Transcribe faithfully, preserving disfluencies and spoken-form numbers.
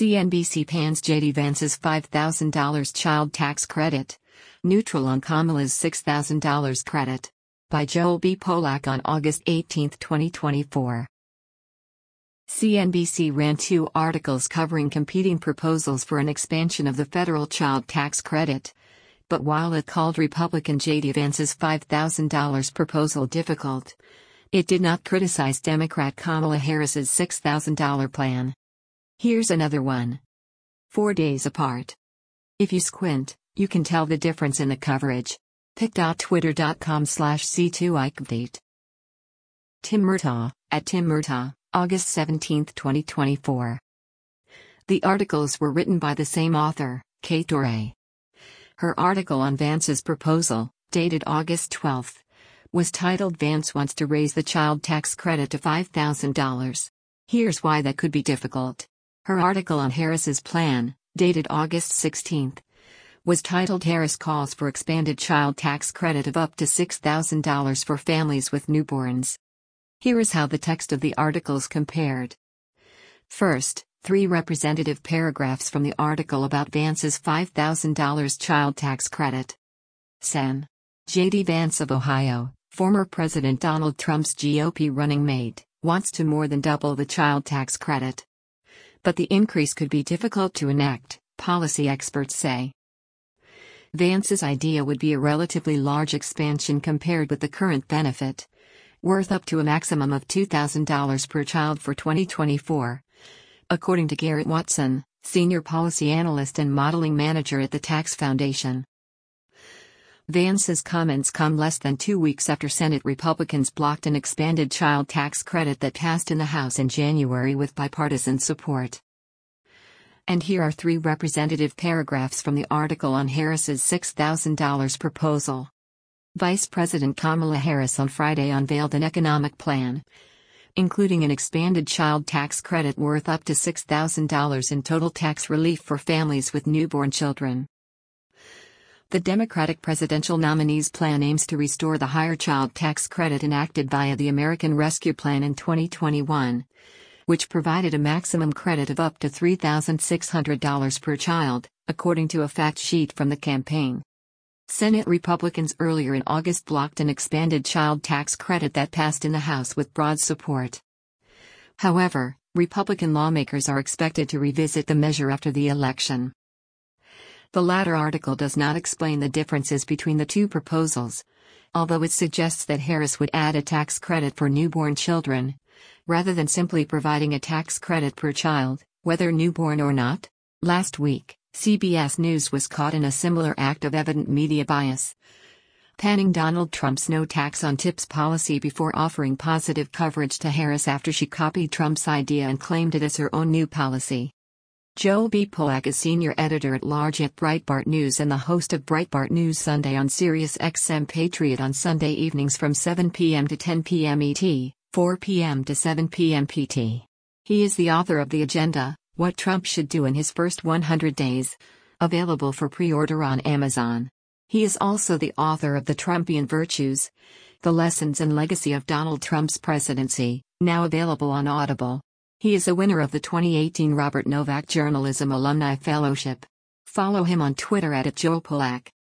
C N B C pans J D Vance's five thousand dollars child tax credit. Neutral on Kamala's six thousand dollars credit. By Joel B. Polak on August eighteenth, twenty twenty-four. C N B C ran two articles covering competing proposals for an expansion of the federal child tax credit. But while it called Republican J D Vance's five thousand dollars proposal difficult, it did not criticize Democrat Kamala Harris's six thousand dollars plan. Here's another one. Four days apart. If you squint, you can tell the difference in the coverage. pic dot twitter dot com slash C two update. Tim Murtaugh, at Tim Murtaugh, August seventeenth, twenty twenty-four. The articles were written by the same author, Kate Doré. Her article on Vance's proposal, dated August twelfth, was titled "Vance Wants to Raise the Child Tax Credit to five thousand dollars. Here's Why That Could Be Difficult." Her article on Harris's plan, dated August sixteenth, was titled "Harris Calls for Expanded Child Tax Credit of Up to six thousand dollars for Families with Newborns." Here is how the text of the articles compared. First, three representative paragraphs from the article about Vance's five thousand dollars child tax credit. Sen. J D Vance of Ohio, former President Donald Trump's G O P running mate, wants to more than double the child tax credit. But the increase could be difficult to enact, policy experts say. Vance's idea would be a relatively large expansion compared with the current benefit, worth up to a maximum of two thousand dollars per child for twenty twenty-four, according to Garrett Watson, senior policy analyst and modeling manager at the Tax Foundation. Vance's comments come less than two weeks after Senate Republicans blocked an expanded child tax credit that passed in the House in January with bipartisan support. And here are three representative paragraphs from the article on Harris's six thousand dollars proposal. Vice President Kamala Harris on Friday unveiled an economic plan, including an expanded child tax credit worth up to six thousand dollars in total tax relief for families with newborn children. The Democratic presidential nominee's plan aims to restore the higher child tax credit enacted via the American Rescue Plan in twenty twenty-one, which provided a maximum credit of up to three thousand six hundred dollars per child, according to a fact sheet from the campaign. Senate Republicans earlier in August blocked an expanded child tax credit that passed in the House with broad support. However, Republican lawmakers are expected to revisit the measure after the election. The latter article does not explain the differences between the two proposals, although it suggests that Harris would add a tax credit for newborn children, rather than simply providing a tax credit per child, whether newborn or not. Last week, C B S News was caught in a similar act of evident media bias, panning Donald Trump's no tax on tips policy before offering positive coverage to Harris after she copied Trump's idea and claimed it as her own new policy. Joel B. Polak is senior editor-at-large at Breitbart News and the host of Breitbart News Sunday on Sirius X M Patriot on Sunday evenings from seven p m to ten p m E T, four p m to seven p m P T. He is the author of The Agenda, What Trump Should Do in His First one hundred days, available for pre-order on Amazon. He is also the author of The Trumpian Virtues, The Lessons and Legacy of Donald Trump's Presidency, now available on Audible. He is a winner of the twenty eighteen Robert Novak Journalism Alumni Fellowship. Follow him on Twitter at Joel Polak.